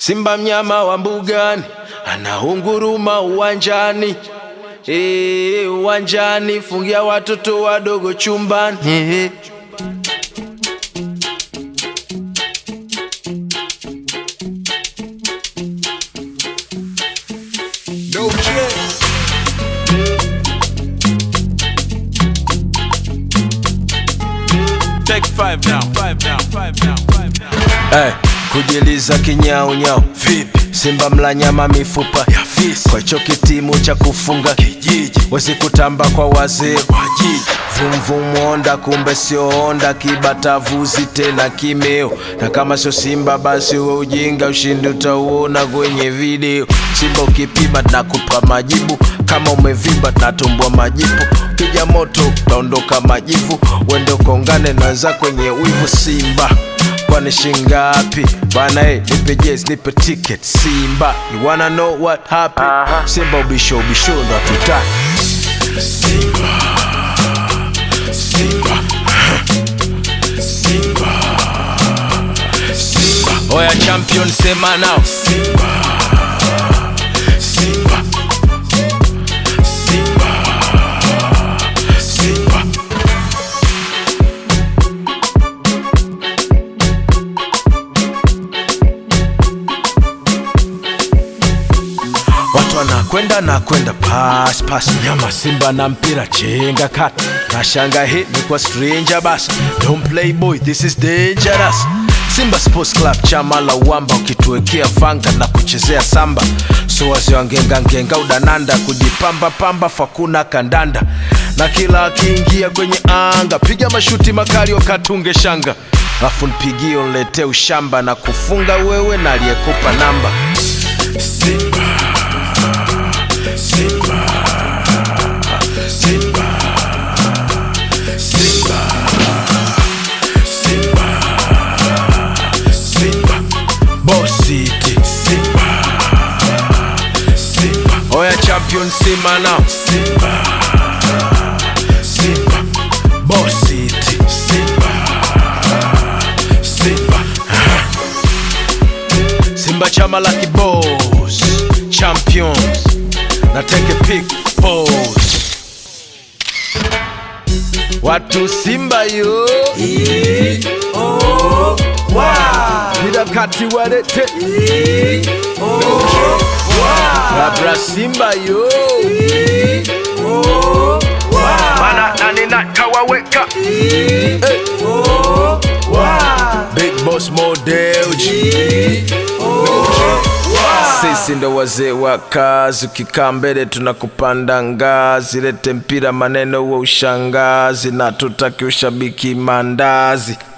Simba mnyama wa mbugani, anaunguruma uwanjani. Uwanjani, fungia watoto wadogo chumbani. Take 5 now, 5 now, 5 now, 5 now. Hey, kujiliza kinyao nyao. Vipi? Simba mla nyama mifupa ya fisi. Kwa choki timu cha kufunga kijiji. Wezi kutamba kwa wazee kwa jiji. Vumvumu onda kumbe sio onda. Kibata vuzi tena kimeo. Na kama sio Simba basi we ujinga. Ushindi utauona kwenye video. Simba ukipima na kupa majibu. Kama umevimba na tumbua majibu. Kija moto utaondoka majivu. Wende ukongane na weza kwenye wivu. Simba kwani shingapi? Bana nipe jezi, nipe ticket. Simba, you wanna know what happened? Simba ubisho ndo tutaki. Simba, Simba, Simba, Simba. Oya champion sema now. Simba, Simba, Simba, Simba. Watu wanakwenda pass nyama. Simba na mpira chenga kata. Na shanga hit ni kwa stranger bas. Don't play boy, this is dangerous. Simba Sports Club chama la uwamba. Ukituwekea vanga na kuchezea samba. So wazee wangenga udananda. Kujipamba pamba fakuna kandanda. Na kila akiingia kwenye anga piga mashuti makali wakatunge shanga. Afu nipigie unlete ushamba. Na kufunga wewe na aliyekupa namba. Simba, Simba, Simba, Simba, Simba, Simba, Boss City. Simba, Simba. Oya champion Simba now. Simba, Simba, Boss City. Simba, Simba. Simba chama la kiboss. Champions. Na take a pic pose. Watu Simba yo. Vida kati warete. Labra Simba yo. Mana nani na kawaweka. Big boss model G. Sisi ndo wazee wa kazi. Ukikaa mbele tunakupanda ngazi. Lete mpira maneno wa ushangazi. Na tutaki ushabiki mandazi.